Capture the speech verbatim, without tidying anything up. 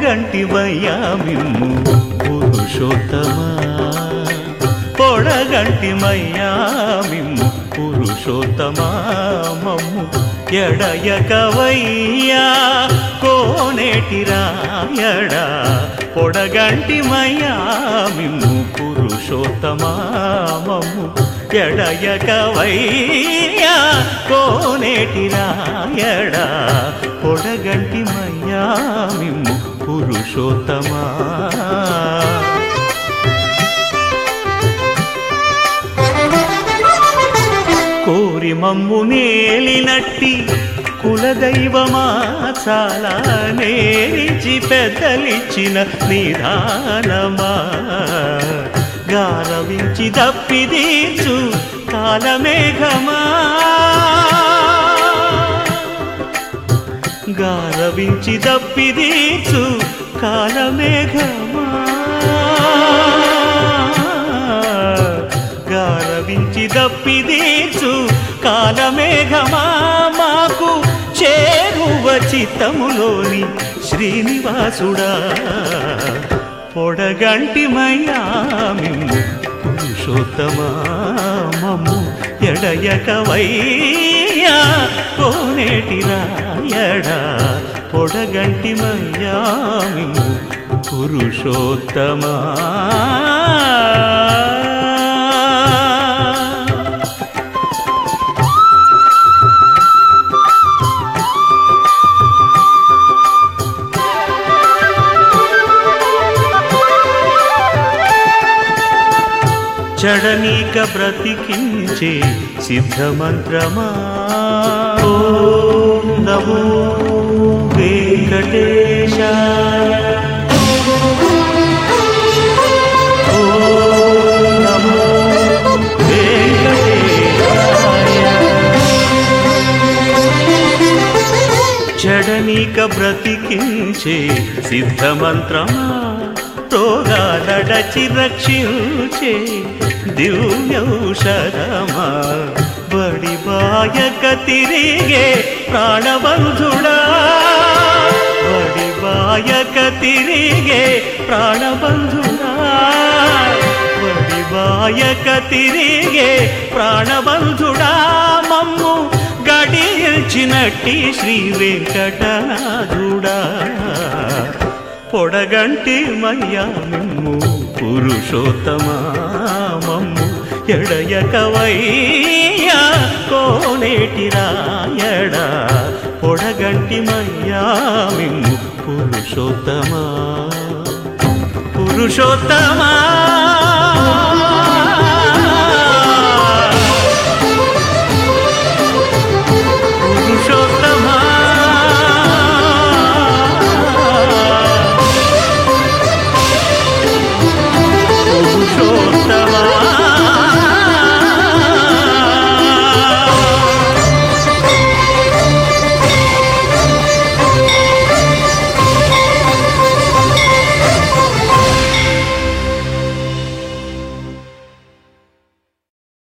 పొడగంటిమయ్యా మిమ్ము పురుషోత్తమా పొడగంటిమయ్యా మిమ్ము పురుషోత్తమా మమ్ము ఎడయకవయ్యా కోనేటి రాయడా పొడగంటిమయ్యా మిమ్ము పురుషోత్తమా మమ్ము ఎడయకవయ్యా కోనేటి రాయడా పొడగంటిమయ్యా మిమ్ము పురుషోత్తమా కోరి మమ్ము నేలినట్టి కులదైవమా చాలా నేరిచి పెద్దలిచ్చిన నిదానమా గారవించి దప్పిదీర్చు కాలమేఘమా గారవించి దప్పిదీర్చు కాలమేఘమా గారవించి దప్పిదీర్చు కాలమేఘమా మాకు చేరువ చిత్తములోని శ్రీనివాసుడా పొడగంటిమయ్యా మిమ్ము పురుషోత్తమా మమ్ము ఎడయకవయ్యా కోనేటి రాయడా పొడగంటిమయ్యా మిమ్ము పురుషోత్తమా చడనీక బ్రతికించే సిద్ధమంత్రమా ఓం నమో వెంకటేశాయ ఓం నమో వెంకటేశాయ చడనీక బ్రతికించే సిద్ధమంత్రమా రోగాలడచి రక్షించే దివ్యౌషధమా బడి బాయక తిరిగే ప్రాణబంధుడా బడి బాయక తిరిగే ప్రాణబంధుడా బడి బాయక తిరిగే ప్రాణబంధుడా మమ్ము గడిచినట్టి శ్రీ వెంకటనాథుడా పొడగంటిమయ్యా మిమ్ము పురుషోత్తమా మమ్ము ఎడయకవయ్యా కోనేటి రాయడా పొడగంటిమయ్యా మిమ్ము పురుషోత్తమా పురుషోత్తమా